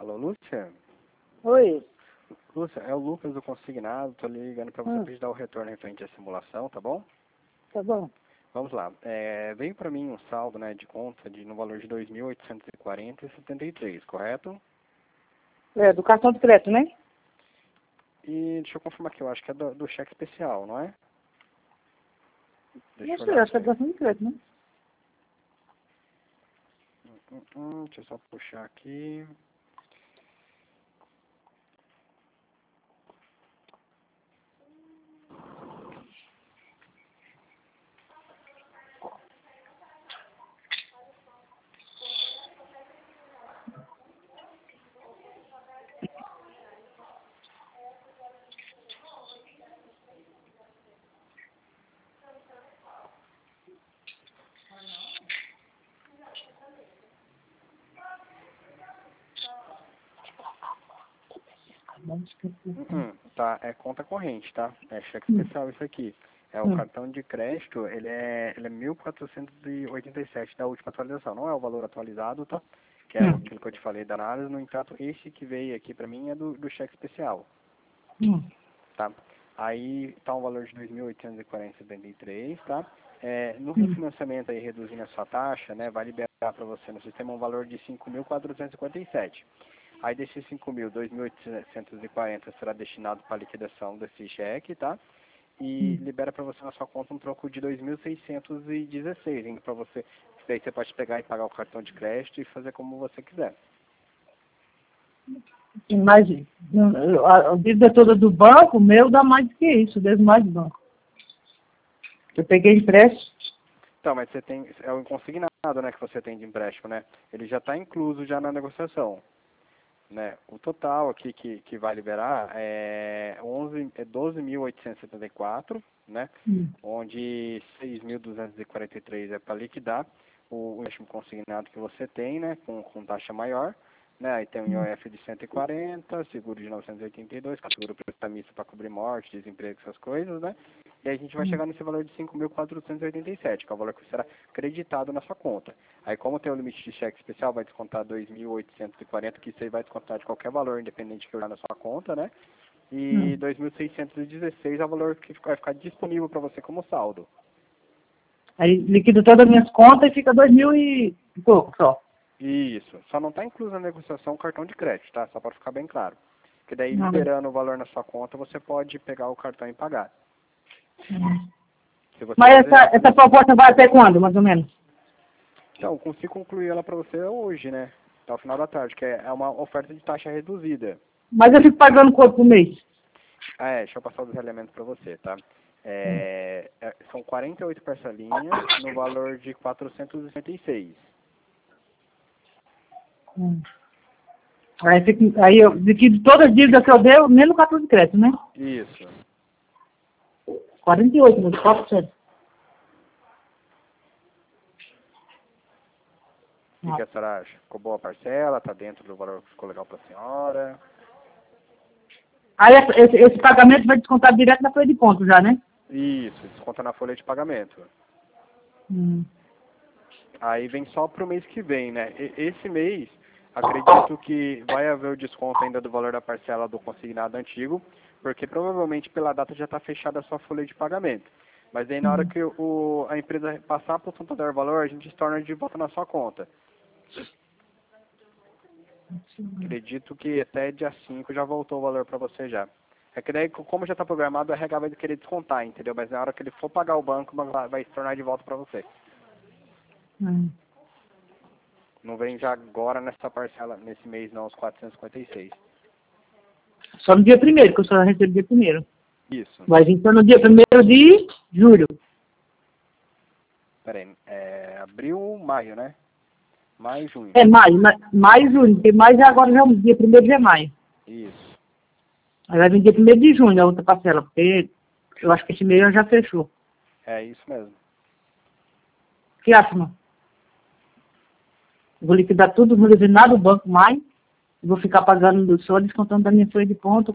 Alô, Lúcia? Oi. Lúcia, é o Lucas do Consignado, tô ligando para você pedir dar o retorno referente à simulação, tá bom? Tá bom. Vamos lá. Veio para mim um saldo, né, de conta no valor de 2.840,73, correto? É, do cartão de crédito, né? E deixa eu confirmar aqui, eu acho que é do cheque especial, não é? Deixa Não eu sei, olhar acho que é do aqui. cartão de crédito, né? Deixa eu só puxar aqui. Tá, é conta corrente, tá? É cheque especial isso aqui. É o cartão de crédito, ele é 1.487 da última atualização. Não é o valor atualizado, tá? Que é aquilo que eu te falei da análise. No entanto, esse que veio aqui pra mim é do cheque especial, tá? Aí tá um valor de 2.840,73, tá? No refinanciamento aí, reduzindo a sua taxa, né, vai liberar para você no sistema um valor de 5.457. Aí desses 5.000, 2.840 será destinado para a liquidação desse cheque, tá? E libera para você na sua conta um troco de 2.616, indo para você. Daí você pode pegar e pagar o cartão de crédito e fazer como você quiser. Mas a dívida toda do banco, meu, dá mais do que isso, devo mais do banco. Eu peguei empréstimo. Então, mas você tem, é o consignado, né, que você tem de empréstimo, né? Ele já está incluso já na negociação, né? O total aqui que vai liberar é 12.874, né? Onde 6.243 é para liquidar o empréstimo consignado que você tem, né? Com taxa maior, né? Aí tem um IOF de 140, seguro de 982, seguro prestamista para cobrir morte, desemprego, essas coisas, né? E aí a gente vai chegar nesse valor de 5.487, que é o valor que será creditado na sua conta. Aí como tem o limite de cheque especial, vai descontar 2.840, que isso aí vai descontar de qualquer valor, independente que eu já na sua conta, né? E 2.616 é o valor que vai ficar disponível para você como saldo. Aí liquido todas as minhas contas e fica 2.000 e pouco só. Isso. Só não está incluso na negociação o cartão de crédito, tá? Só para ficar bem claro. Porque daí, liberando o valor na sua conta, você pode pegar o cartão e pagar. Se você Mas desejar, essa proposta vai até quando, mais ou menos? então, consigo concluir ela para você hoje, né? Até o final da tarde, que é uma oferta de taxa reduzida. Mas eu fico pagando quanto por mês? Deixa eu passar os elementos para você, tá? São 48 parcelinhas no valor de 466. Aí eu liquido todas as dívidas que eu devo, menos o cartão de crédito, né? Isso. 48, mas 4%. O que a senhora acha? Ficou boa a parcela? Tá dentro do valor que ficou legal para a senhora? Aí esse pagamento vai descontar direto na folha de ponto já, né? Isso, desconta na folha de pagamento. Aí vem só pro mês que vem, né? Esse mês, acredito que vai haver o desconto ainda do valor da parcela do consignado antigo, porque provavelmente pela data já está fechada a sua folha de pagamento. Mas aí na hora que a empresa passar para o contador valor, a gente torna de volta na sua conta. Acredito que até dia 5 já voltou o valor para você já. É que daí, como já está programado, a RH vai querer descontar, entendeu? Mas na hora que ele for pagar o banco, vai se tornar de volta para você. Não vem já agora nessa parcela, nesse mês não, os 456. Só no dia 1º, que eu só recebo dia 1º. Isso. Vai vir só no dia 1º de julho. Peraí, abril, maio, né? Maio, junho. Maio, junho, porque mais agora já, dia 1º de maio. Isso. Aí vai vir dia 1º de junho a outra parcela, porque eu acho que esse mês já fechou. É isso mesmo. O que acha, mano? Vou liquidar tudo, não vou levar nada do banco mais. Vou ficar pagando só descontando da minha folha de ponto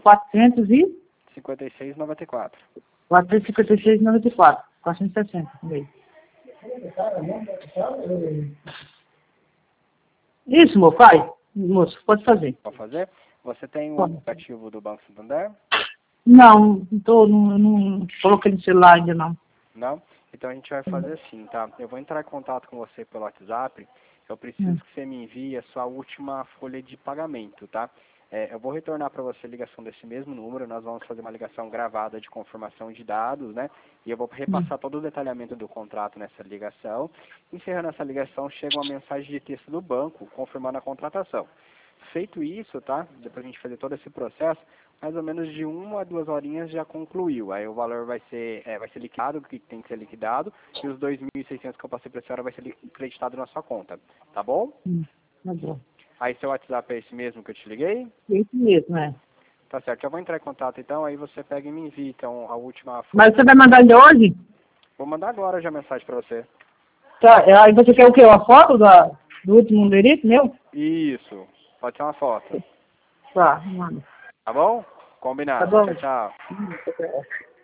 56,94. 456,94. 460 por mês. Isso, meu pai. Moço, pode fazer. Pode fazer? Você tem o Pode. aplicativo do Banco Santander? Não, não coloquei no celular ainda não. Não? Então a gente vai fazer assim, tá? Eu vou entrar em contato com você pelo WhatsApp. Eu preciso que você me envie a sua última folha de pagamento, tá? Eu vou retornar para você a ligação desse mesmo número. Nós vamos fazer uma ligação gravada de confirmação de dados, né? E eu vou repassar todo o detalhamento do contrato nessa ligação. Encerrando essa ligação, chega uma mensagem de texto do banco confirmando a contratação. Feito isso, tá? Depois a gente fazer todo esse processo, mais ou menos de 1 a 2 horinhas já concluiu. Aí o valor vai ser liquidado, o que tem que ser liquidado, e os 2.600 que eu passei para a senhora vai ser creditado na sua conta. Tá bom? Tá bom. Aí seu WhatsApp é esse mesmo que eu te liguei? Isso mesmo, Tá certo. Eu vou entrar em contato então, aí você pega e me envia então a última folha. Mas você vai mandar de hoje? Vou mandar agora já a mensagem para você. Tá, aí você quer o quê? Uma foto do último endereço meu? Isso. Pode ser uma foto. Tá, mano. Tá bom? Combinado. Tá bom. Tchau, tchau. Tá bom.